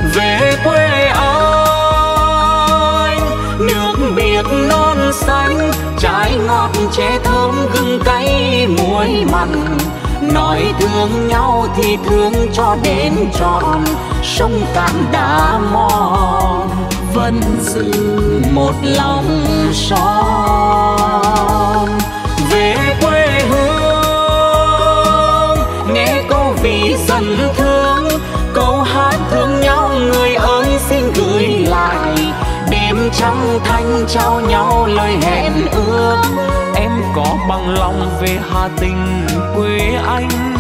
về quê anh. Nước biếc non xanh, trái ngọt chè thơm gừng cay muối mặn. Nói thương nhau thì thương cho đến trọn, sông Cạn đá mòn vẫn giữ một lòng son. Về quê hương nghe câu ví dần thương, câu hát thương nhau người ơi xin gửi lại. Đêm trăng thanh trao nhau lời hẹn ước, em có bằng lòng về Hà Tĩnh quê anh.